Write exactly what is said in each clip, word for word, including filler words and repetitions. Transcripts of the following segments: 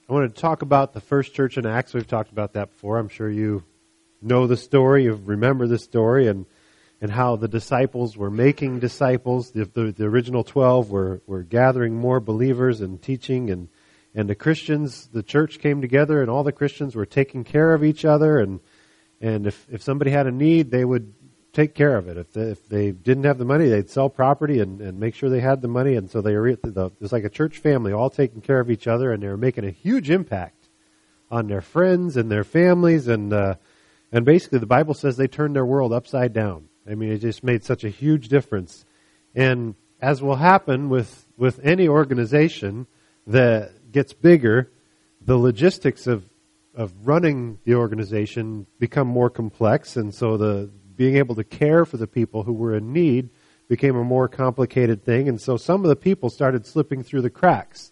I wanted to talk about the first church in Acts. We've talked about that before. I'm sure you know the story, you remember the story, and and how the disciples were making disciples. The, the, the original twelve were, were gathering more believers and teaching, and, and the Christians, the church came together, and all the Christians were taking care of each other, and and if, if somebody had a need, they would take care of it. If they, if they didn't have the money, they'd sell property and, and make sure they had the money. And so they were, it was like a church family, all taking care of each other, and they were making a huge impact on their friends and their families. And uh, and basically the Bible says they turned their world upside down. I mean, it just made such a huge difference. And as will happen with, with any organization that gets bigger, the logistics of, of running the organization become more complex. And so the being able to care for the people who were in need became a more complicated thing. And so some of the people started slipping through the cracks.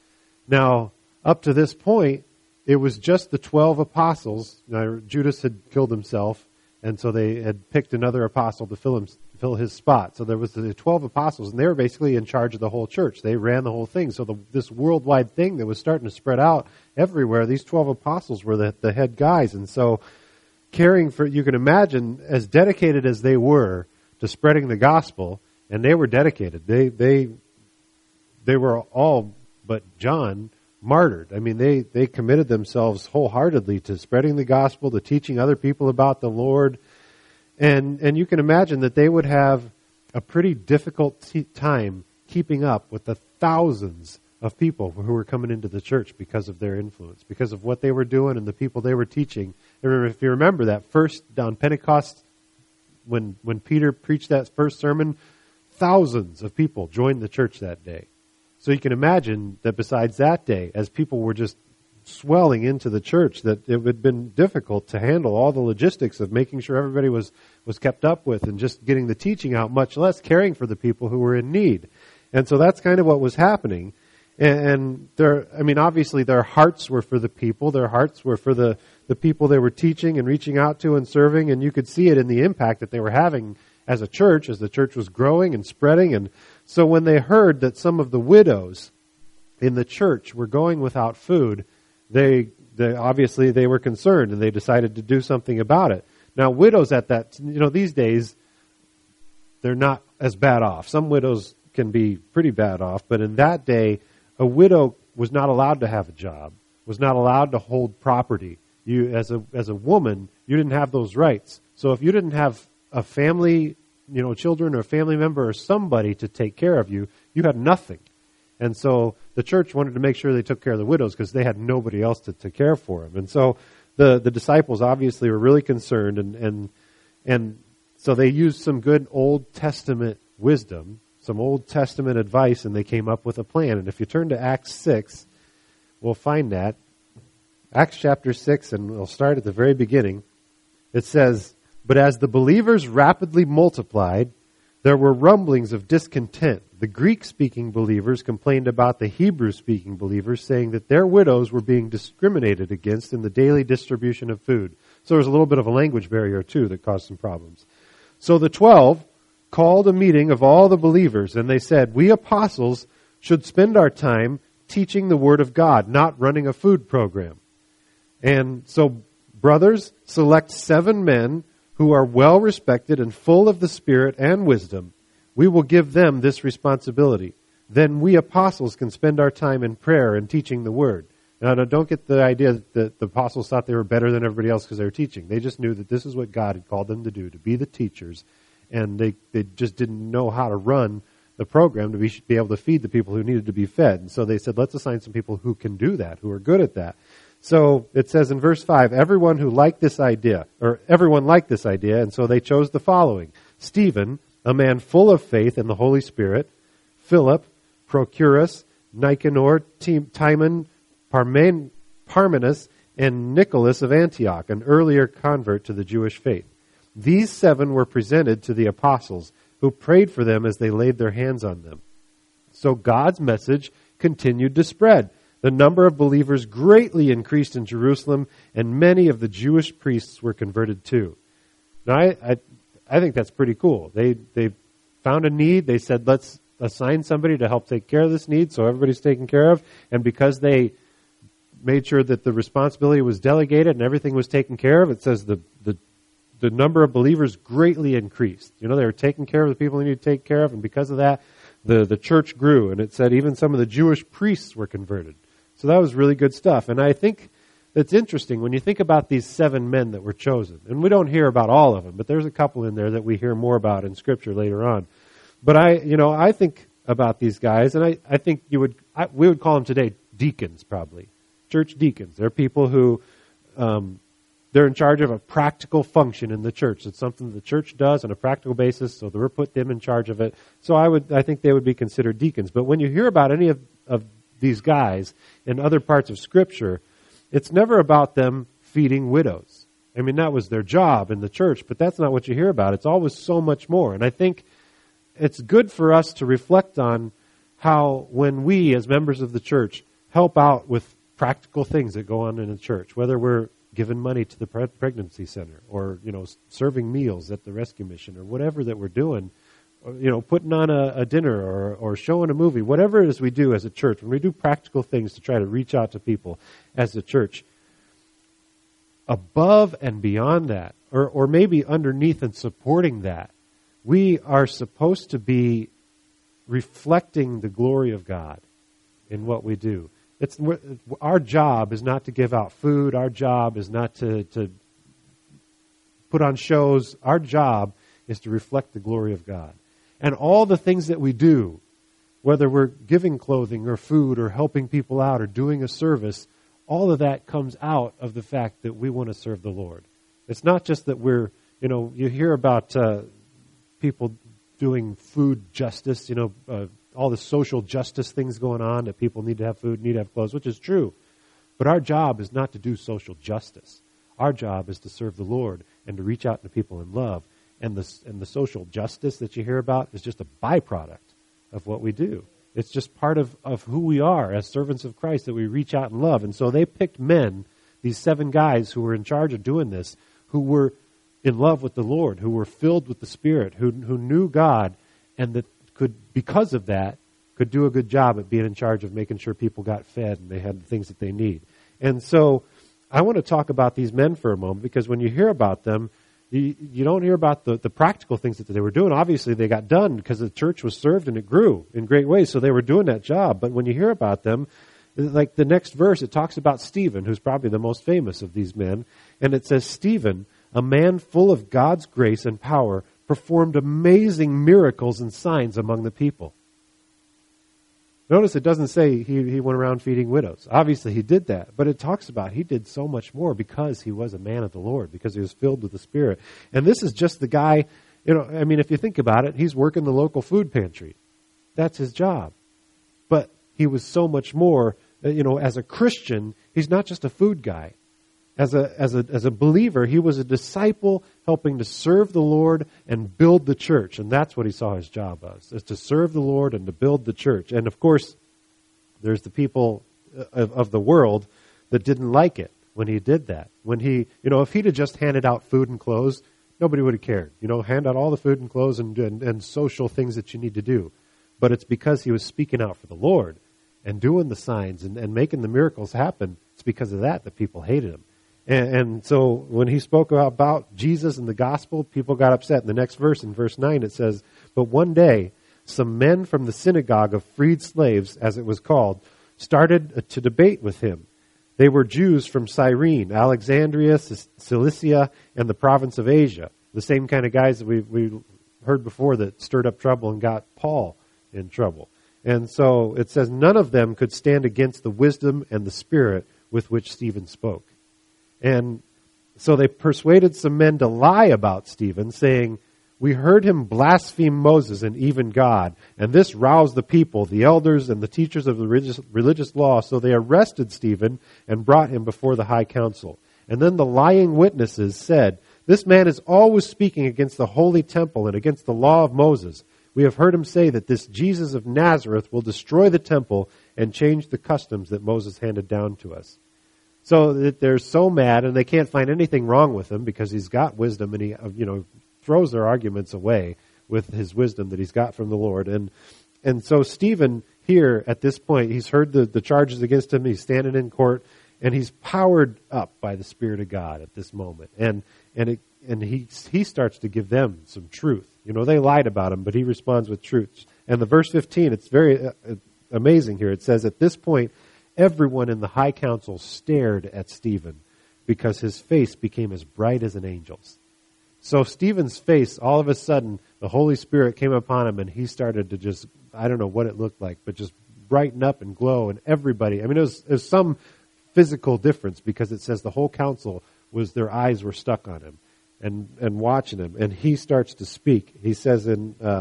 Now, up to this point, it was just the twelve apostles. Now, Judas had killed himself, and so they had picked another apostle to fill him, fill his spot. So there was the twelve apostles, and they were basically in charge of the whole church. They ran the whole thing. So the, this worldwide thing that was starting to spread out everywhere, these twelve apostles were the, the head guys. And so caring for, you can imagine, as dedicated as they were to spreading the gospel, and they were dedicated. They they they were all but John martyred. I mean, they, they committed themselves wholeheartedly to spreading the gospel, to teaching other people about the Lord. And and you can imagine that they would have a pretty difficult t- time keeping up with the thousands of people who were coming into the church because of their influence, because of what they were doing and the people they were teaching. If you remember that first on Pentecost, when when Peter preached that first sermon, thousands of people joined the church that day. So you can imagine that besides that day, as people were just swelling into the church, that it had been difficult to handle all the logistics of making sure everybody was, was kept up with and just getting the teaching out, much less caring for the people who were in need. And so that's kind of what was happening. And, and their, I mean, obviously their hearts were for the people. Their hearts were for the, the people they were teaching and reaching out to and serving. And you could see it in the impact that they were having as a church, as the church was growing and spreading. And so when they heard that some of the widows in the church were going without food, they, they obviously they were concerned, and they decided to do something about it. Now, widows at that, you know, these days, they're not as bad off. Some widows can be pretty bad off, but in that day, a widow was not allowed to have a job, was not allowed to hold property. You, as a as a woman, you didn't have those rights. So if you didn't have a family, you know, children or a family member or somebody to take care of you, you had nothing. And so the church wanted to make sure they took care of the widows because they had nobody else to, to care for them. And so the, the disciples obviously were really concerned, and, and and so they used some good Old Testament wisdom, some Old Testament advice, and they came up with a plan. And if you turn to Acts six, we'll find that. Acts chapter six, and we'll start at the very beginning. It says, "But as the believers rapidly multiplied, there were rumblings of discontent. The Greek-speaking believers complained about the Hebrew-speaking believers, saying that their widows were being discriminated against in the daily distribution of food." So there's a little bit of a language barrier, too, that caused some problems. So the twelve called a meeting of all the believers, and they said, "We apostles should spend our time teaching the Word of God, not running a food program. And so, brothers, select seven men who are well respected and full of the Spirit and wisdom. We will give them this responsibility. Then we apostles can spend our time in prayer and teaching the Word." Now, don't get the idea that the apostles thought they were better than everybody else because they were teaching. They just knew that this is what God had called them to do, to be the teachers. And they, they just didn't know how to run the program to be, be able to feed the people who needed to be fed. And so they said, let's assign some people who can do that, who are good at that. So it says in verse five, everyone who liked this idea, or everyone liked this idea, and so they chose the following: Stephen, a man full of faith in the Holy Spirit; Philip, Prochorus, Nicanor, Timon, Parmen, Parmenas, and Nicholas of Antioch, an earlier convert to the Jewish faith. These seven were presented to the apostles, who prayed for them as they laid their hands on them. So God's message continued to spread. The number of believers greatly increased in Jerusalem, and many of the Jewish priests were converted too. Now, I, I, I think that's pretty cool. They they found a need. They said, let's assign somebody to help take care of this need, so everybody's taken care of. And because they made sure that the responsibility was delegated and everything was taken care of. It says the, the, the number of believers greatly increased. You know, they were taking care of the people they needed to take care of, and because of that, the, the church grew. And it said even some of the Jewish priests were converted. So that was really good stuff. And I think it's interesting when you think about these seven men that were chosen. And we don't hear about all of them, but there's a couple in there that we hear more about in Scripture later on. But I, you know, I think about these guys, and I, I think you would, I, we would call them today deacons, probably. Church deacons. They're people who, um, they're in charge of a practical function in the church. It's something the church does on a practical basis, so we're put them in charge of it. So I would, I think they would be considered deacons. But when you hear about any of, of these guys in other parts of Scripture, it's never about them feeding widows. I mean, that was their job in the church, but that's not what you hear about. It's always so much more. And I think it's good for us to reflect on how when we, as members of the church, help out with practical things that go on in the church, whether we're giving money to the pre- pregnancy center or, you know, serving meals at the rescue mission or whatever that we're doing, or, you know, putting on a, a dinner or, or showing a movie, whatever it is we do as a church, when we do practical things to try to reach out to people as a church, above and beyond that, or, or maybe underneath and supporting that, we are supposed to be reflecting the glory of God in what we do. It's our job is not to give out food. Our job is not to, to put on shows. Our job is to reflect the glory of God. And all the things that we do, whether we're giving clothing or food or helping people out or doing a service, all of that comes out of the fact that we want to serve the Lord. It's not just that we're, you know, you hear about uh, people doing food justice, you know, uh, all the social justice things going on, that people need to have food, need to have clothes, which is true. But our job is not to do social justice. Our job is to serve the Lord and to reach out to people in love. And the, and the social justice that you hear about is just a byproduct of what we do. It's just part of, of who we are as servants of Christ, that we reach out and love. And so they picked men, these seven guys who were in charge of doing this, who were in love with the Lord, who were filled with the Spirit, who who knew God, and that could, because of that, could do a good job at being in charge of making sure people got fed and they had the things that they need. And so I want to talk about these men for a moment, because when you hear about them, you, you don't hear about the, the practical things that they were doing. Obviously, they got done because the church was served and it grew in great ways, so they were doing that job. But when you hear about them, like the next verse, it talks about Stephen, who's probably the most famous of these men. And it says, Stephen, a man full of God's grace and power, performed amazing miracles and signs among the people. Notice it doesn't say he, he went around feeding widows. Obviously he did that, but it talks about he did so much more because he was a man of the Lord, because he was filled with the Spirit. And this is just the guy, you know, I mean, if you think about it, he's working the local food pantry. That's his job. But he was so much more, you know, as a Christian, he's not just a food guy. As a, as a, as a believer, he was a disciple helping to serve the Lord and build the church. And that's what he saw his job as, is to serve the Lord and to build the church. And of course, there's the people of, of the world that didn't like it when he did that. When he, you know, if he'd have just handed out food and clothes, nobody would have cared. You know, hand out all the food and clothes and, and, and social things that you need to do. But it's because he was speaking out for the Lord and doing the signs and, and making the miracles happen. It's because of that that people hated him. And, and so when he spoke about Jesus and the gospel, people got upset. In the next verse, in verse nine, it says, but one day, some men from the synagogue of freed slaves, as it was called, started to debate with him. They were Jews from Cyrene, Alexandria, Cilicia, and the province of Asia. The same kind of guys that we we heard before that stirred up trouble and got Paul in trouble. And so it says none of them could stand against the wisdom and the spirit with which Stephen spoke. And so they persuaded some men to lie about Stephen, saying, we heard him blaspheme Moses and even God, and this roused the people, the elders and the teachers of the religious, religious law. So they arrested Stephen and brought him before the high council. And then the lying witnesses said, this man is always speaking against the holy temple and against the law of Moses. We have heard him say that this Jesus of Nazareth will destroy the temple and change the customs that Moses handed down to us. So that they're so mad, and they can't find anything wrong with him because he's got wisdom, and he, you know, throws their arguments away with his wisdom that he's got from the Lord. And and so Stephen here at this point, he's heard the, the charges against him. He's standing in court, and he's powered up by the Spirit of God at this moment. And and it, and he he starts to give them some truth. You know, they lied about him, but he responds with truth. And the verse fifteen, it's very uh, amazing here. It says, at this point, everyone in the high council stared at Stephen because his face became as bright as an angel's. So Stephen's face, all of a sudden, the Holy Spirit came upon him and he started to just, I don't know what it looked like, but just brighten up and glow. And everybody, I mean, it was, it was some physical difference because it says the whole council was, their eyes were stuck on him and, and watching him. And he starts to speak. He says in, uh,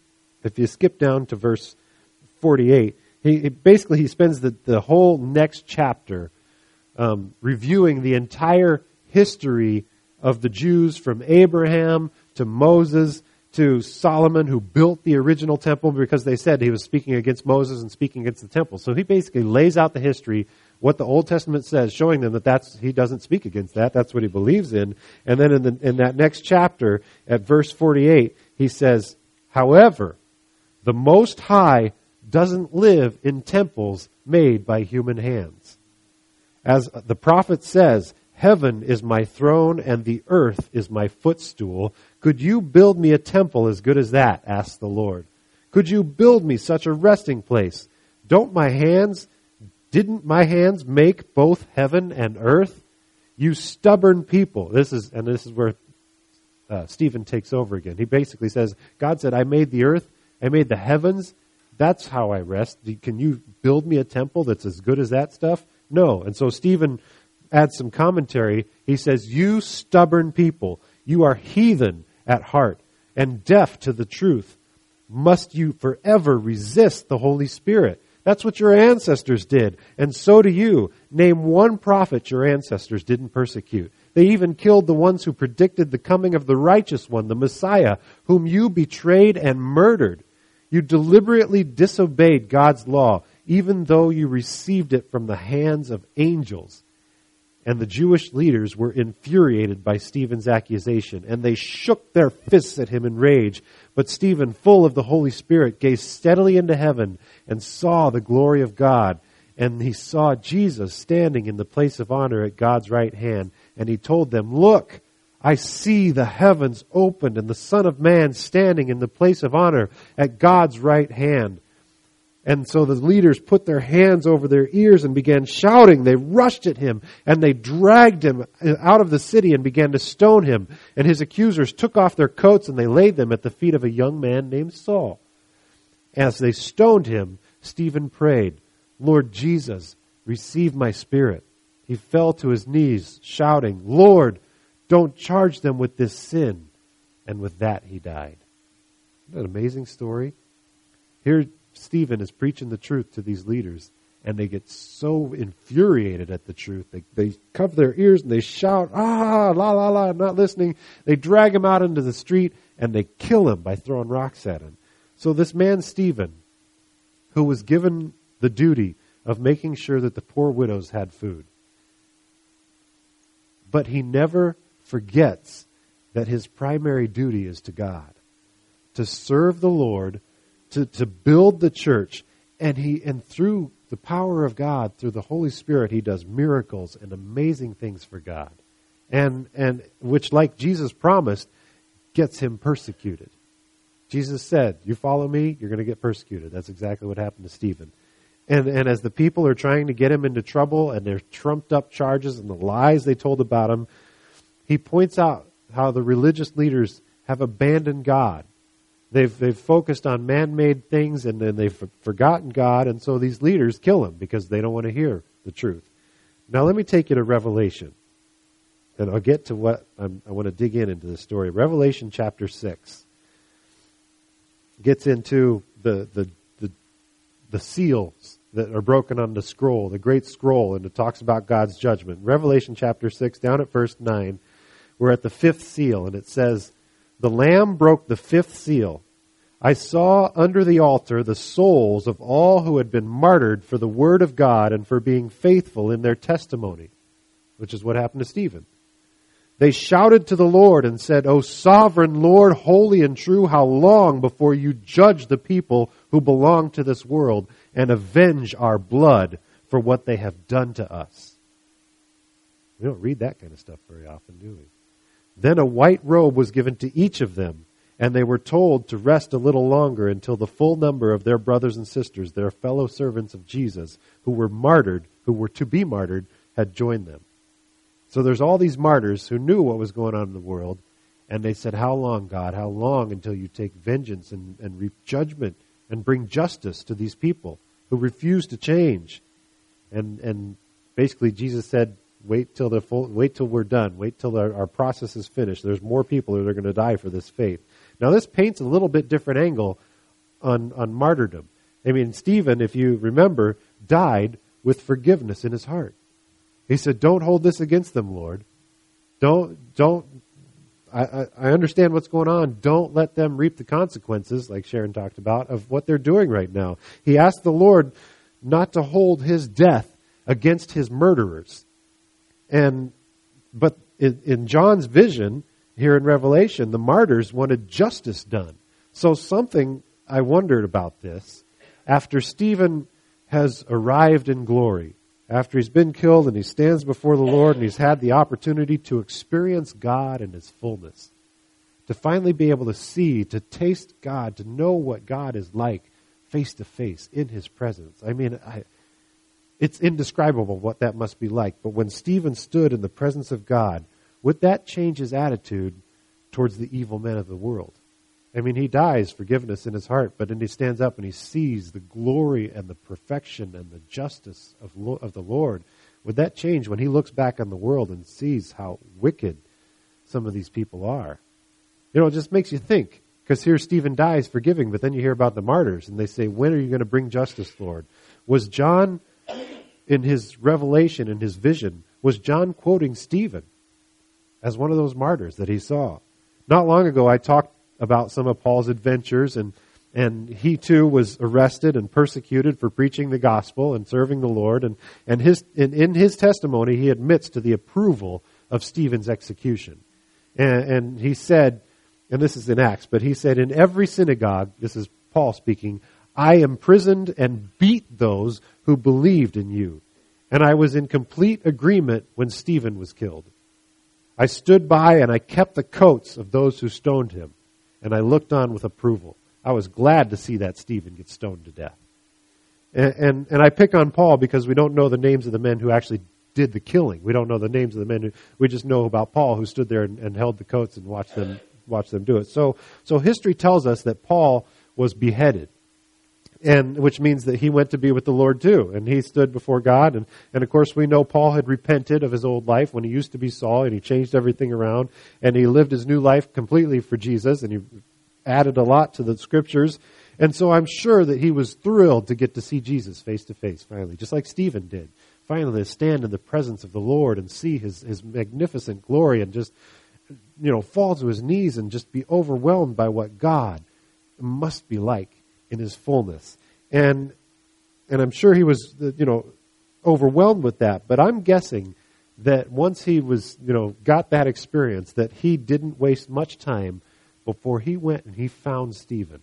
if you skip down to verse forty-eight, he, he basically he spends the, the whole next chapter um, reviewing the entire history of the Jews from Abraham to Moses to Solomon, who built the original temple, because they said he was speaking against Moses and speaking against the temple. So he basically lays out the history, what the Old Testament says, showing them that that's, he doesn't speak against that. That's what he believes in. And then in, the, in that next chapter, at verse forty-eight, he says, however, the Most High doesn't live in temples made by human hands. As the prophet says, heaven is my throne and the earth is my footstool. Could you build me a temple as good as that? Asked the Lord. Could you build me such a resting place? Don't my hands, didn't my hands make both heaven and earth? You stubborn people. This is, and this is where uh, Stephen takes over again. He basically says, God said, I made the earth, I made the heavens. That's how I rest. Can you build me a temple that's as good as that stuff? No. And so Stephen adds some commentary. He says, you stubborn people, you are heathen at heart and deaf to the truth. Must you forever resist the Holy Spirit? That's what your ancestors did. And so do you. Name one prophet your ancestors didn't persecute. They even killed the ones who predicted the coming of the righteous one, the Messiah, whom you betrayed and murdered. You deliberately disobeyed God's law, even though you received it from the hands of angels. And the Jewish leaders were infuriated by Stephen's accusation, and they shook their fists at him in rage. But Stephen, full of the Holy Spirit, gazed steadily into heaven and saw the glory of God. And he saw Jesus standing in the place of honor at God's right hand. And he told them, look, I see the heavens opened and the Son of Man standing in the place of honor at God's right hand. And so the leaders put their hands over their ears and began shouting. They rushed at him and they dragged him out of the city and began to stone him. And his accusers took off their coats and they laid them at the feet of a young man named Saul. As they stoned him, Stephen prayed, Lord Jesus, receive my spirit. He fell to his knees, shouting, Lord, don't charge them with this sin. And with that, he died. Isn't that an amazing story? Here, Stephen is preaching the truth to these leaders, and they get so infuriated at the truth. They, they cover their ears and they shout, ah, la, la, la, I'm not listening. They drag him out into the street, and they kill him by throwing rocks at him. So this man, Stephen, who was given the duty of making sure that the poor widows had food, but he never forgets that his primary duty is to God, to serve the Lord, to, to build the church, and he and through the power of God, through the Holy Spirit, he does miracles and amazing things for God. And and which, like Jesus promised, gets him persecuted. Jesus said, you follow me, you're going to get persecuted. That's exactly what happened to Stephen. And and as the people are trying to get him into trouble and their trumped up charges and the lies they told about him, he points out how the religious leaders have abandoned God. They've they've focused on man-made things and then they've forgotten God, and so these leaders kill him because they don't want to hear the truth. Now let me take you to Revelation, and I'll get to what I'm, I want to dig in into the story. Revelation chapter six gets into the the the, the seals that are broken on the scroll, the great scroll, and it talks about God's judgment. Revelation chapter six, down at verse nine, we're at the fifth seal, and it says, the Lamb broke the fifth seal. I saw under the altar the souls of all who had been martyred for the word of God and for being faithful in their testimony, which is what happened to Stephen. They shouted to the Lord and said, O sovereign Lord, holy and true, how long before you judge the people who belong to this world and avenge our blood for what they have done to us? We don't read that kind of stuff very often, do we? Then a white robe was given to each of them, and they were told to rest a little longer until the full number of their brothers and sisters, their fellow servants of Jesus, who were martyred, who were to be martyred, had joined them. So there's all these martyrs who knew what was going on in the world, and they said, how long, God? How long until you take vengeance and, and reap judgment and bring justice to these people who refuse to change? And and basically Jesus said, wait till the full, wait till we're done. Wait till our, our process is finished. There's more people that are going to die for this faith. Now this paints a little bit different angle on, on martyrdom. I mean, Stephen, if you remember, died with forgiveness in his heart. He said, don't hold this against them, Lord. Don't, don't, I, I, I understand what's going on. Don't let them reap the consequences, like Sharon talked about, of what they're doing right now. He asked the Lord not to hold his death against his murderers. And but in, in John's vision here in Revelation, the martyrs wanted justice done. So something I wondered about this. After Stephen has arrived in glory, after he's been killed and he stands before the Lord and he's had the opportunity to experience God in his fullness, to finally be able to see, to taste God, to know what God is like face to face in his presence. I mean, I... It's indescribable what that must be like. But when Stephen stood in the presence of God, would that change his attitude towards the evil men of the world? I mean, he dies forgiveness in his heart, but then he stands up and he sees the glory and the perfection and the justice of, of the Lord. Would that change when he looks back on the world and sees how wicked some of these people are? You know, it just makes you think. Because here Stephen dies forgiving, but then you hear about the martyrs, and they say, when are you going to bring justice, Lord? Was John... In his revelation, in his vision, was John quoting Stephen as one of those martyrs that he saw. Not long ago, I talked about some of Paul's adventures, and and he too was arrested and persecuted for preaching the gospel and serving the Lord. And and his in, in his testimony, he admits to the approval of Stephen's execution. And, and he said, and this is in Acts, but he said, in every synagogue, this is Paul speaking, I imprisoned and beat those who believed in you. And I was in complete agreement when Stephen was killed. I stood by and I kept the coats of those who stoned him. And I looked on with approval. I was glad to see that Stephen get stoned to death. And, and, and I pick on Paul because we don't know the names of the men who actually did the killing. We don't know the names of the men who, we just know about Paul who stood there and, and held the coats and watched them, watched them do it. So, so history tells us that Paul was beheaded. And which means that he went to be with the Lord too. And he stood before God. And, and of course we know Paul had repented of his old life when he used to be Saul, and he changed everything around. And he lived his new life completely for Jesus, and he added a lot to the scriptures. And so I'm sure that he was thrilled to get to see Jesus face to face finally, just like Stephen did. Finally to stand in the presence of the Lord and see his, his magnificent glory and just, you know, fall to his knees and just be overwhelmed by what God must be like in his fullness. And and I'm sure he was, you know, overwhelmed with that. But I'm guessing that once he was, you know, got that experience, that he didn't waste much time before he went and he found Stephen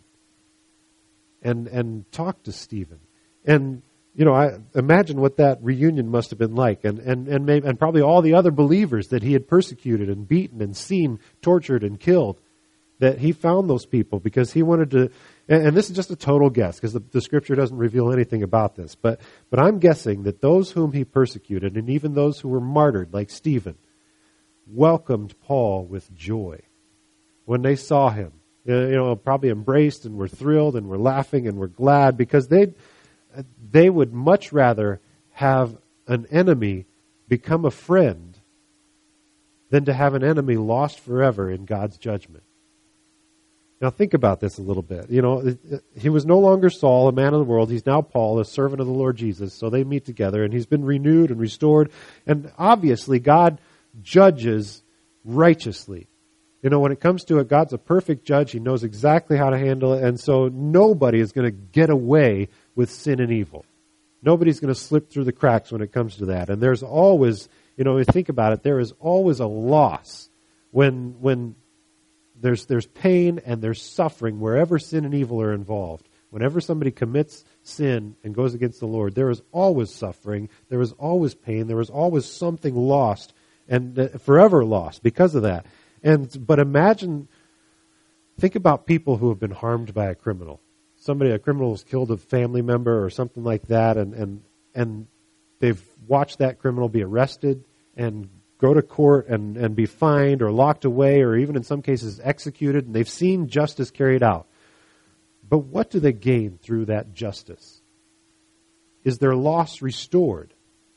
and and talked to Stephen. And, you know, I imagine what that reunion must have been like. And and and, maybe, and probably all the other believers that he had persecuted and beaten and seen tortured and killed, that he found those people because he wanted to. And this is just a total guess because the, the scripture doesn't reveal anything about this. But but I'm guessing that those whom he persecuted, and even those who were martyred like Stephen, welcomed Paul with joy when they saw him. You know, probably embraced and were thrilled and were laughing and were glad because they they would much rather have an enemy become a friend than to have an enemy lost forever in God's judgment. Now think about this a little bit. You know, he was no longer Saul, a man of the world. He's now Paul, a servant of the Lord Jesus. So they meet together and he's been renewed and restored. And obviously God judges righteously. You know, when it comes to it, God's a perfect judge. He knows exactly how to handle it. And so nobody is going to get away with sin and evil. Nobody's going to slip through the cracks when it comes to that. And there's always, you know, if you think about it, there is always a loss when when There's there's pain and there's suffering wherever sin and evil are involved. Whenever somebody commits sin and goes against the Lord, there is always suffering, there is always pain, there is always something lost and uh, forever lost because of that. And but imagine, think about people who have been harmed by a criminal. Somebody, a criminal has killed a family member or something like that, and and and they've watched that criminal be arrested and go to court and, and be fined or locked away or even in some cases executed, and they've seen justice carried out. But what do they gain through that justice? Is their loss restored?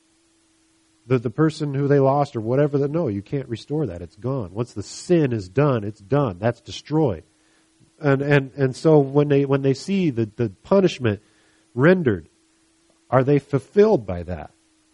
The, the person who they lost or whatever, that no, you can't restore that. It's gone. Once the sin is done, it's done. That's destroyed. And and, and so when they when they see the, the punishment rendered, are they fulfilled by that?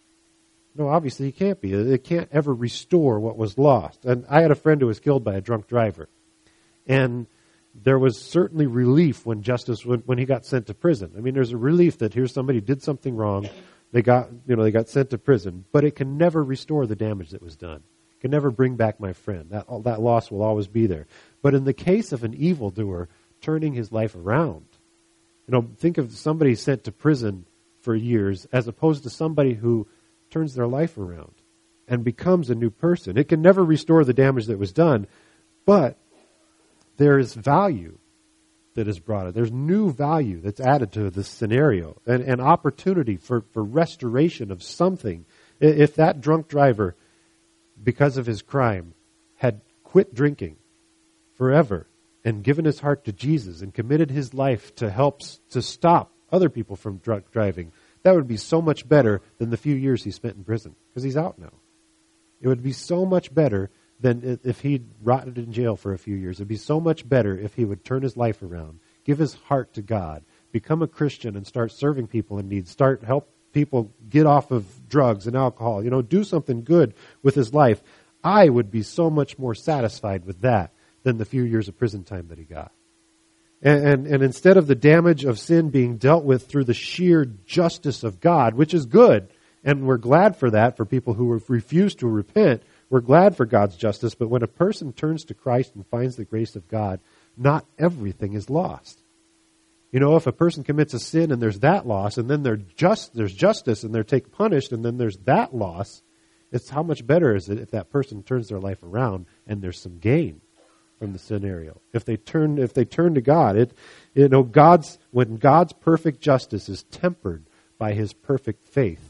No, obviously you can't be. It can't ever restore what was lost. And I had a friend who was killed by a drunk driver. And there was certainly relief when justice, when, when he got sent to prison. I mean, there's a relief that here's somebody who did something wrong. They got, you know, they got sent to prison. But it can never restore the damage that was done. It can never bring back my friend. That, that loss will always be there. But in the case of an evildoer turning his life around, you know, think of somebody sent to prison for years as opposed to somebody who turns their life around and becomes a new person. It can never restore the damage that was done, but there is value that is brought. There's new value that's added to this scenario, and an opportunity for, for restoration of something. If that drunk driver, because of his crime, had quit drinking forever and given his heart to Jesus and committed his life to help to stop other people from drunk driving, that would be so much better than the few years he spent in prison, because he's out now. It would be so much better than if he'd rotted in jail for a few years. It would be so much better if he would turn his life around, give his heart to God, become a Christian and start serving people in need, start help people get off of drugs and alcohol, you know, do something good with his life. I would be so much more satisfied with that than the few years of prison time that he got. And, and, and instead of the damage of sin being dealt with through the sheer justice of God, which is good, and we're glad for that, for people who refuse to repent, we're glad for God's justice, but when a person turns to Christ and finds the grace of God, not everything is lost. You know, if a person commits a sin and there's that loss, and then there's just, there's justice and they're taken punished, and then there's that loss, it's how much better is it if that person turns their life around and there's some gain from the scenario. If they turn, if they turn to God, it, you know, God's, when God's perfect justice is tempered by his perfect faith,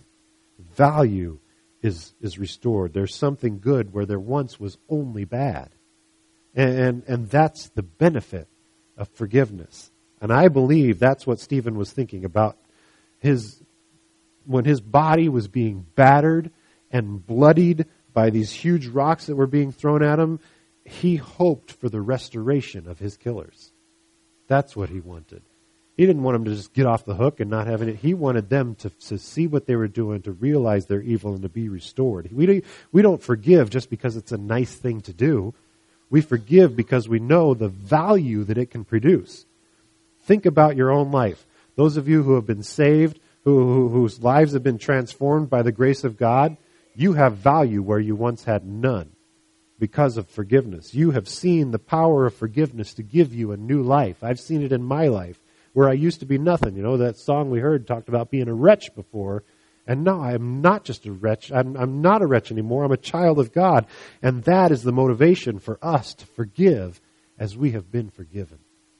value is, is restored. There's something good where there once was only bad. And, and, and that's the benefit of forgiveness. And I believe that's what Stephen was thinking about. His, when his body was being battered and bloodied by these huge rocks that were being thrown at him, he hoped for the restoration of his killers. That's what he wanted. He didn't want them to just get off the hook and not have it. He wanted them to, to see what they were doing, to realize their evil, and to be restored. We don't, we don't forgive just because it's a nice thing to do. We forgive because we know the value that it can produce. Think about your own life. Those of you who have been saved, who, who, whose lives have been transformed by the grace of God, you have value where you once had none. Because of forgiveness. You have seen the power of forgiveness to give you a new life. I've seen it in my life where I used to be nothing. You know, that song we heard talked about being a wretch before. And now I am not just a wretch. I'm, I'm not a wretch anymore. I'm a child of God. And that is the motivation for us to forgive as we have been forgiven.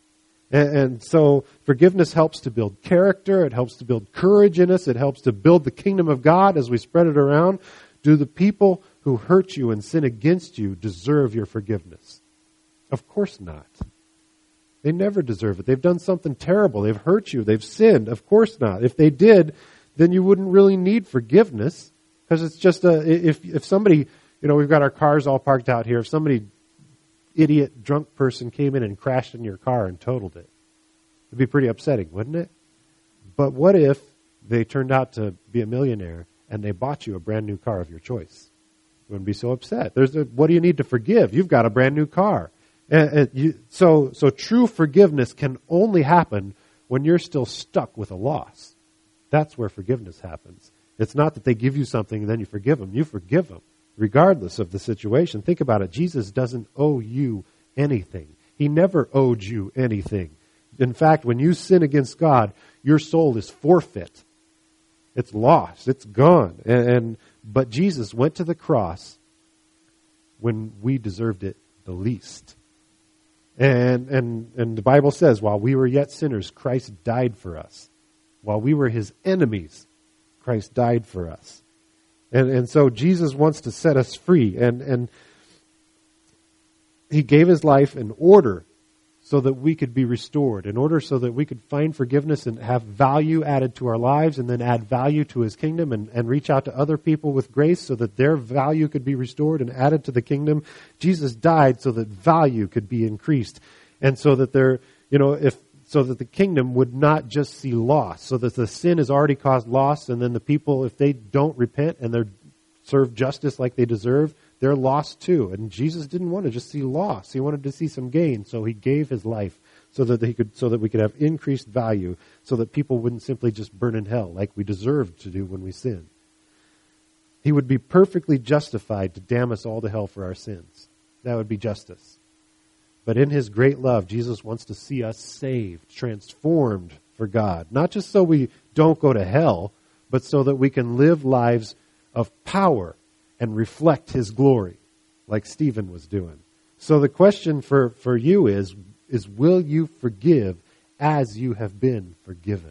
And, and so forgiveness helps to build character. It helps to build courage in us. It helps to build the kingdom of God as we spread it around. Do the people who hurt you and sin against you deserve your forgiveness? Of course not. They never deserve it. They've done something terrible. They've hurt you. They've sinned. Of course not. If they did, then you wouldn't really need forgiveness, because it's just a, if, if somebody, you know, we've got our cars all parked out here. If somebody, idiot, drunk person came in and crashed in your car and totaled it, it'd be pretty upsetting, wouldn't it? But what if they turned out to be a millionaire and they bought you a brand new car of your choice? You wouldn't be so upset. There's a, what do you need to forgive? You've got a brand new car. And, and you, so, so true forgiveness can only happen when you're still stuck with a loss. That's where forgiveness happens. It's not that they give you something and then you forgive them. You forgive them regardless of the situation. Think about it. Jesus doesn't owe you anything. He never owed you anything. In fact, when you sin against God, your soul is forfeit. It's lost. It's gone. And, and but Jesus went to the cross when we deserved it the least. And, and, and the Bible says, while we were yet sinners, Christ died for us. While we were his enemies, Christ died for us. And, and so Jesus wants to set us free. And, and he gave his life in order so that we could be restored, in order so that we could find forgiveness and have value added to our lives, and then add value to his kingdom, and, and reach out to other people with grace so that their value could be restored and added to the kingdom. Jesus died so that value could be increased, and so that there, you know, if so that the kingdom would not just see loss, so that the sin has already caused loss, and then the people, if they don't repent and they're served justice like they deserve, they're lost too. And Jesus didn't want to just see loss. He wanted to see some gain. So he gave his life so that he could, so that we could have increased value, so that people wouldn't simply just burn in hell like we deserved to do when we sinned. He would be perfectly justified to damn us all to hell for our sins. That would be justice. But in his great love, Jesus wants to see us saved, transformed for God. Not just so we don't go to hell, but so that we can live lives of power and reflect his glory, like Stephen was doing. So the question for, for you is, is will you forgive as you have been forgiven?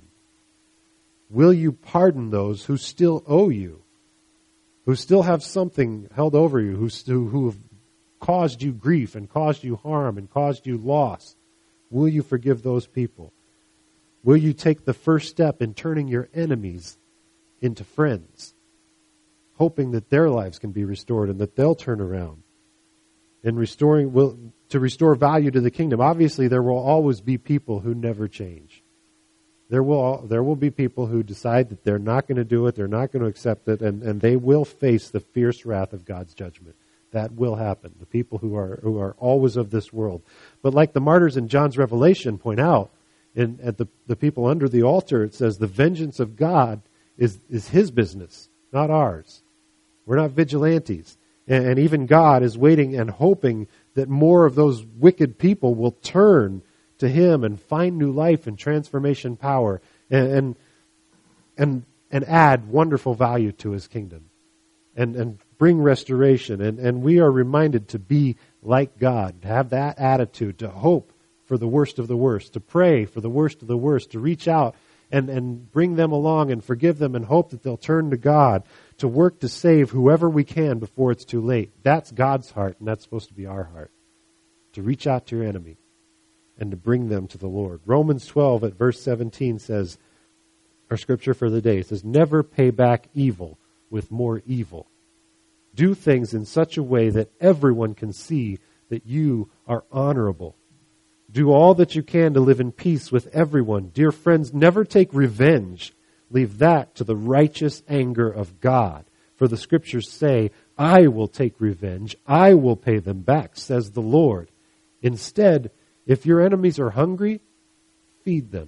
Will you pardon those who still owe you, who still have something held over you, who, who, who have caused you grief and caused you harm and caused you loss? Will you forgive those people? Will you take the first step in turning your enemies into friends, hoping that their lives can be restored and that they'll turn around? And restoring will to restore value to the kingdom. Obviously, there will always be people who never change. There will there will be people who decide that they're not going to do it, they're not going to accept it, and, and they will face the fierce wrath of God's judgment. That will happen. The people who are who are always of this world. But like the martyrs in John's Revelation point out, in at the, the people under the altar, it says the vengeance of God is, is his business, not ours. We're not vigilantes. And, and even God is waiting and hoping that more of those wicked people will turn to him and find new life and transformation power and and and, and add wonderful value to his kingdom and, and bring restoration. And, and we are reminded to be like God, to have that attitude, to hope for the worst of the worst, to pray for the worst of the worst, to reach out and, and bring them along and forgive them and hope that they'll turn to God, to work to save whoever we can before it's too late. That's God's heart, and that's supposed to be our heart. To reach out to your enemy and to bring them to the Lord. Romans twelve at verse seventeen says, our scripture for the day, it says, never pay back evil with more evil. Do things in such a way that everyone can see that you are honorable. Do all that you can to live in peace with everyone. Dear friends, never take revenge. Leave that to the righteous anger of God. For the scriptures say, I will take revenge. I will pay them back, says the Lord. Instead, if your enemies are hungry, feed them.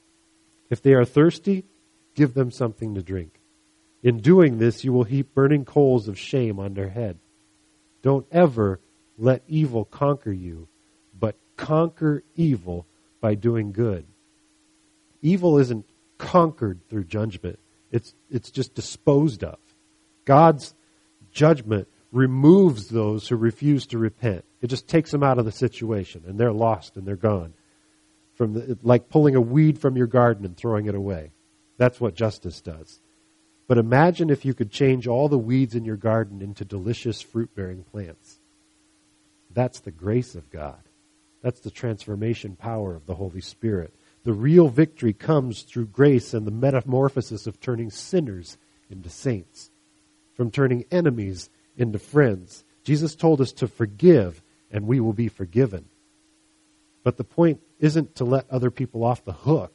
If they are thirsty, give them something to drink. In doing this, you will heap burning coals of shame on their head. Don't ever let evil conquer you, but conquer evil by doing good. Evil isn't conquered through judgment. It's, it's just disposed of. God's judgment removes those who refuse to repent. It just takes them out of the situation, and they're lost and they're gone. From the, like pulling a weed from your garden and throwing it away. That's what justice does. But imagine if you could change all the weeds in your garden into delicious fruit-bearing plants. That's the grace of God. That's the transformation power of the Holy Spirit. The real victory comes through grace and the metamorphosis of turning sinners into saints, from turning enemies into friends. Jesus told us to forgive, and we will be forgiven. But the point isn't to let other people off the hook,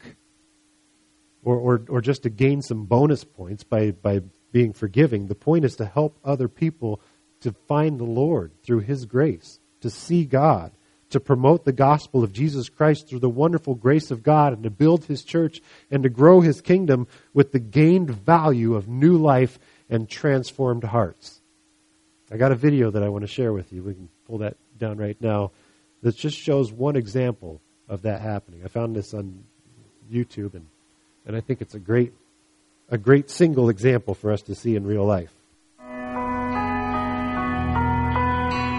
or, or, or just to gain some bonus points by, by being forgiving. The point is to help other people to find the Lord through his grace, to see God, to promote the gospel of Jesus Christ through the wonderful grace of God, and to build his church and to grow his kingdom with the gained value of new life and transformed hearts. I got a video that I want to share with you. We can pull that down right now. That just shows one example of that happening. I found this on YouTube, and, and I think it's a great, a great single example for us to see in real life.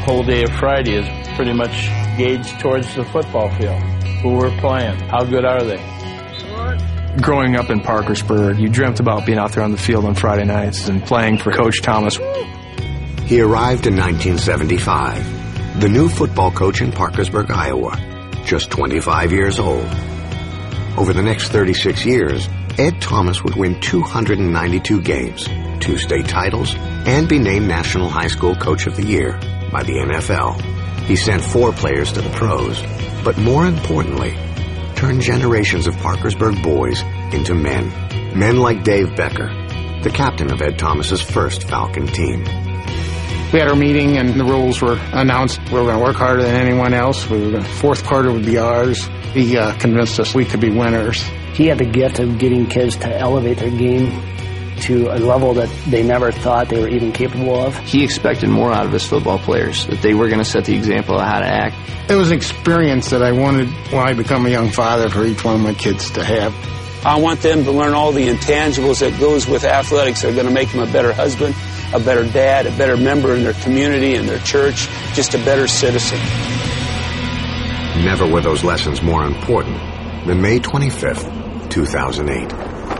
whole day of Friday is pretty much gauged towards the football field. Who we're playing, how good are they? Growing up in Parkersburg, you dreamt about being out there on the field on Friday nights and playing for Coach Thomas. He arrived in nineteen seventy-five, the new football coach in Parkersburg, Iowa, just twenty-five years old. Over the next thirty-six years, Ed Thomas would win two hundred ninety-two games, two state titles, and be named National High School Coach of the Year by the N F L. He sent four players to the pros, but more importantly, turned generations of Parkersburg boys into men. Men like Dave Becker, the captain of Ed Thomas's first Falcon team. We had our meeting and the rules were announced. We were going to work harder than anyone else. We were going to, fourth quarter would be ours. He uh, convinced us we could be winners. He had the gift of getting kids to elevate their game to a level that they never thought they were even capable of. He expected more out of his football players, that they were going to set the example of how to act. It was an experience that I wanted when I become a young father for each one of my kids to have. I want them to learn all the intangibles that goes with athletics that are going to make them a better husband, a better dad, a better member in their community and their church, just a better citizen. Never were those lessons more important than May twenty-fifth, two thousand eight.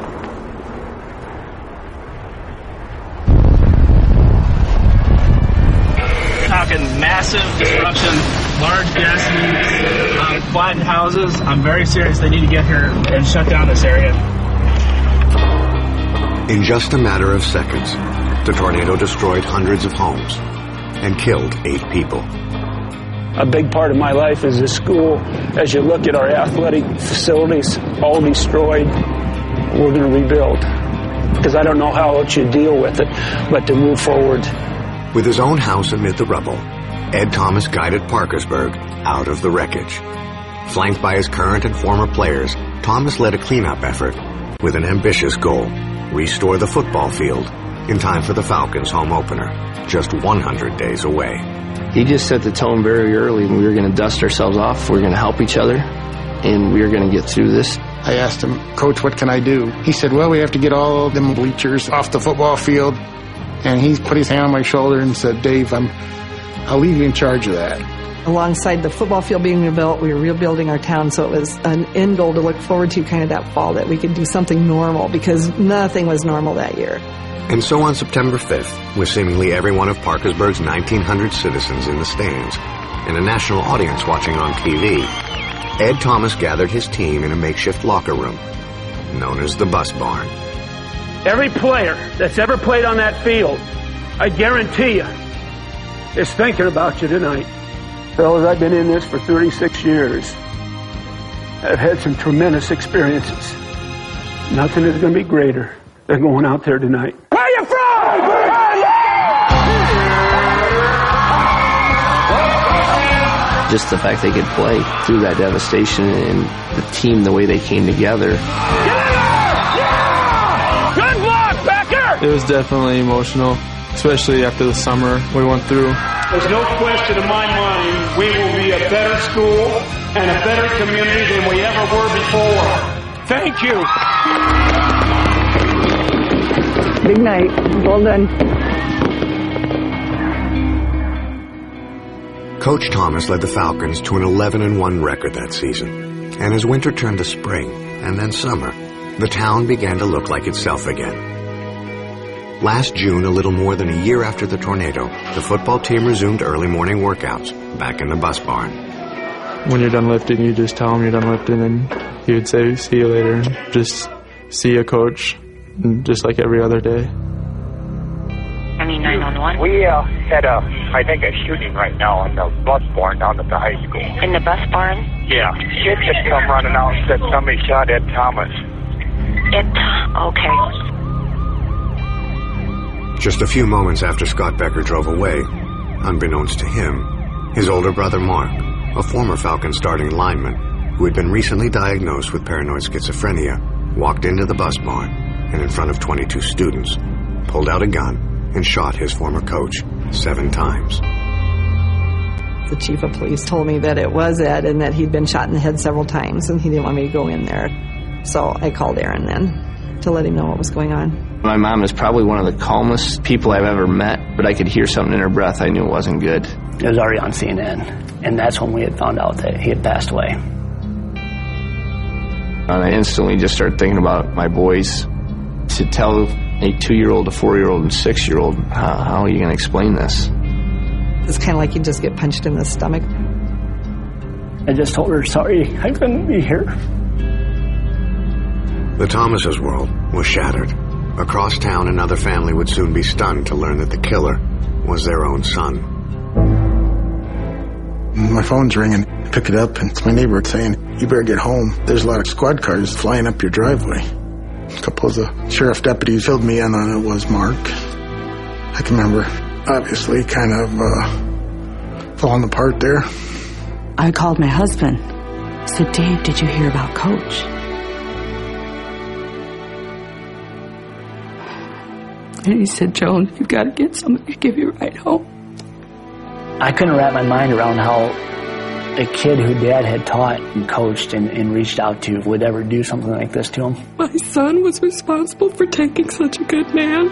Talking massive disruption, large gas leaks, um, flattened houses. I'm very serious. They need to get here and shut down this area. In just a matter of seconds, the tornado destroyed hundreds of homes and killed eight people. A big part of my life is this school. As you look at our athletic facilities, all destroyed, we're going to rebuild. Because I don't know how else you deal with it, but to move forward. With his own house amid the rubble, Ed Thomas guided Parkersburg out of the wreckage. Flanked by his current and former players, Thomas led a cleanup effort with an ambitious goal: restore the football field in time for the Falcons' home opener, just one hundred days away. He just set the tone very early, and we were going to dust ourselves off. We were going to help each other, and we were going to get through this. I asked him, Coach, what can I do? He said, well, we have to get all of them bleachers off the football field. And he put his hand on my shoulder and said, Dave, I'm, I'll leave you in charge of that. Alongside the football field being rebuilt, we were rebuilding our town, so it was an end goal to look forward to kind of that fall, that we could do something normal, because nothing was normal that year. And so on September fifth, with seemingly every one of Parkersburg's nineteen hundred citizens in the stands and a national audience watching on T V, Ed Thomas gathered his team in a makeshift locker room known as the Bus Barn. Every player that's ever played on that field, I guarantee you, is thinking about you tonight. Fellas, I've been in this for thirty-six years. I've had some tremendous experiences. Nothing is going to be greater than going out there tonight. Where are you from? Just the fact they could play through that devastation and the team, the way they came together. Get in there! Yeah! Good luck, Becker! It was definitely emotional, especially after the summer we went through. There's no question in my mind we will be a better school and a better community than we ever were before. Thank you. Big night. Well done. Coach Thomas led the Falcons to an eleven and one record that season. And as winter turned to spring and then summer, the town began to look like itself again. Last June, a little more than a year after the tornado, the football team resumed early morning workouts back in the Bus Barn. When you're done lifting, you just tell him you're done lifting, and he would say, see you later. Just see a coach, just like every other day. Any nine one one? We uh, had a, I think, a shooting right now in the Bus Barn down at the high school. In the Bus Barn? Yeah. Kids had come running out and said somebody shot Ed Thomas. Ed, okay. Just a few moments after Scott Becker drove away, unbeknownst to him, his older brother Mark, a former Falcon starting lineman who had been recently diagnosed with paranoid schizophrenia, walked into the Bus Barn and in front of twenty-two students, pulled out a gun and shot his former coach seven times. The chief of police told me that it was Ed and that he'd been shot in the head several times, and he didn't want me to go in there. So I called Aaron then to let him know what was going on. My mom is probably one of the calmest people I've ever met, but I could hear something in her breath. I knew it wasn't good. It was already on C N N, and that's when we had found out that he had passed away. And I instantly just started thinking about my boys. To tell a two-year-old, a four-year-old, and six-year-old, how, how are you going to explain this? It's kind of like you just get punched in the stomach. I just told her, sorry, I couldn't be here. The Thomases' world was shattered. Across town, another family would soon be stunned to learn that the killer was their own son. My phone's ringing. I pick it up, and it's my neighbor saying, you better get home. There's a lot of squad cars flying up your driveway. A couple of the sheriff deputies filled me in on it was Mark. I can remember, obviously, kind of uh, falling apart there. I called my husband. I said, Dave, did you hear about Coach? And he said, Joan, you've got to get somebody to give you a ride home. I couldn't wrap my mind around how a kid who Dad had taught and coached and, and reached out to would ever do something like this to him. My son was responsible for taking such a good man.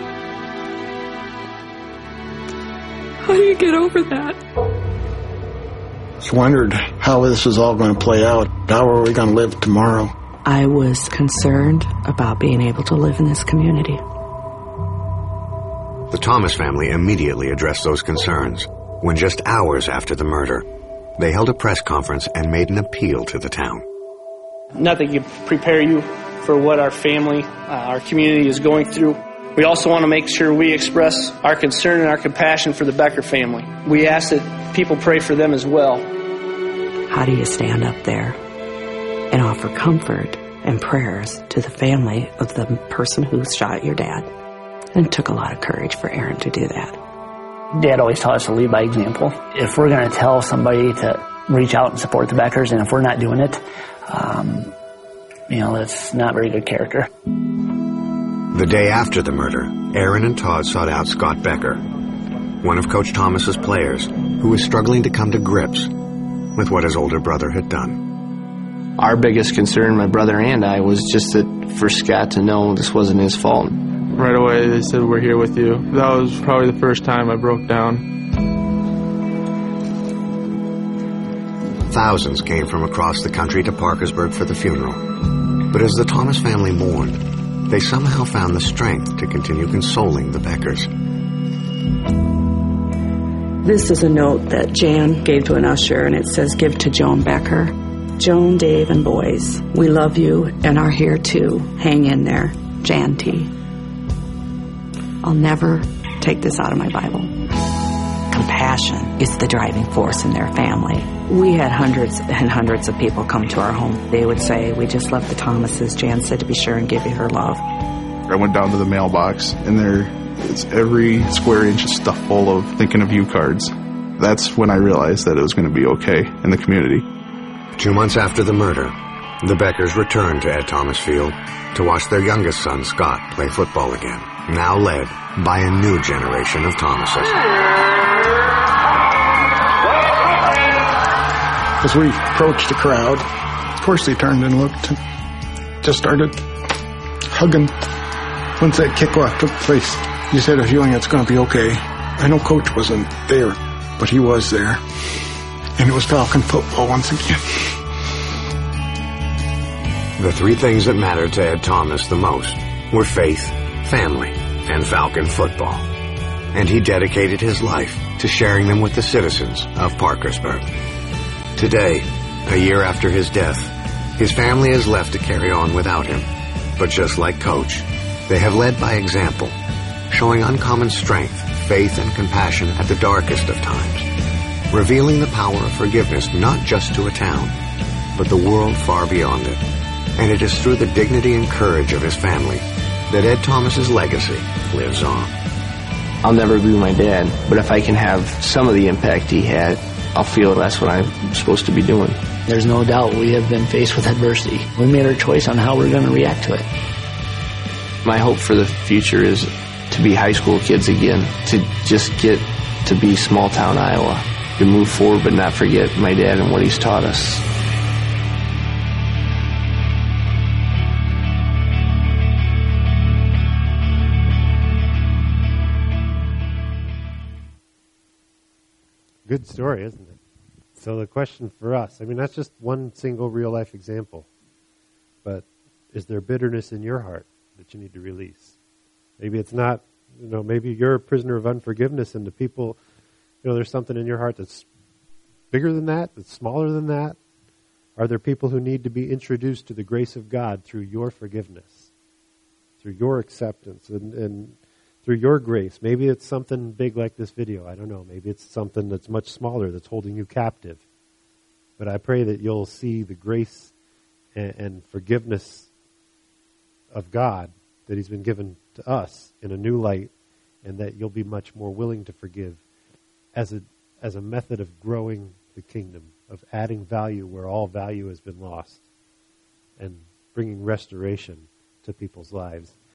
How do you get over that? I wondered how this was all going to play out. How are we going to live tomorrow? I was concerned about being able to live in this community. The Thomas family immediately addressed those concerns when just hours after the murder, they held a press conference and made an appeal to the town. Nothing can prepare you for what our family, uh, our community is going through. We also want to make sure we express our concern and our compassion for the Becker family. We ask that people pray for them as well. How do you stand up there and offer comfort and prayers to the family of the person who shot your dad? And it took a lot of courage for Aaron to do that. Dad always taught us to lead by example. If we're going to tell somebody to reach out and support the Beckers, and if we're not doing it, um, you know, that's not very good character. The day after the murder, Aaron and Todd sought out Scott Becker, one of Coach Thomas's players, who was struggling to come to grips with what his older brother had done. Our biggest concern, my brother and I, was just that for Scott to know this wasn't his fault. Right away, they said, we're here with you. That was probably the first time I broke down. Thousands came from across the country to Parkersburg for the funeral. But as the Thomas family mourned, they somehow found the strength to continue consoling the Beckers. This is a note that Jan gave to an usher, and it says, give to Joan Becker. Joan, Dave, and boys, we love you and are here too. Hang in there. Jan T. I'll never take this out of my Bible. Compassion is the driving force in their family. We had hundreds and hundreds of people come to our home. They would say, we just love the Thomases. Jan said to be sure and give you her love. I went down to the mailbox, and there it's every square inch of stuff full of thinking of you cards. That's when I realized that it was going to be okay in the community. Two months after the murder, the Beckers returned to Ed Thomas Field to watch their youngest son, Scott, play football again, now led by a new generation of Thomases. As we approached the crowd, of course they turned and looked and just started hugging. Once that kickoff took place, you just had a feeling it's going to be okay. I know Coach wasn't there, but he was there. And it was Falcon football once again. The three things that mattered to Ed Thomas the most were faith, family, and Falcon football. And he dedicated his life to sharing them with the citizens of Parkersburg. Today, a year after his death, his family is left to carry on without him. But just like Coach, they have led by example, showing uncommon strength, faith, and compassion at the darkest of times, revealing the power of forgiveness not just to a town, but the world far beyond it. And it is through the dignity and courage of his family that Ed Thomas's legacy lives on. I'll never be my dad, but if I can have some of the impact he had, I'll feel that's what I'm supposed to be doing. There's no doubt we have been faced with adversity. We made our choice on how we're going to react to it. My hope for the future is to be high school kids again, to just get to be small town Iowa, to move forward but not forget my dad and what he's taught us. Good good story, isn't it? So the question for us, I mean, that's just one single real-life example. But is there bitterness in your heart that you need to release? Maybe it's not, you know, maybe you're a prisoner of unforgiveness, and the people, you know, there's something in your heart that's bigger than that, that's smaller than that. Are there people who need to be introduced to the grace of God through your forgiveness, through your acceptance, and, and through your grace? Maybe it's something big like this video. I don't know. Maybe it's something that's much smaller that's holding you captive. But I pray that you'll see the grace and, and forgiveness of God that He's been given to us in a new light, and that you'll be much more willing to forgive as a as a method of growing the kingdom, of adding value where all value has been lost, and bringing restoration to people's lives.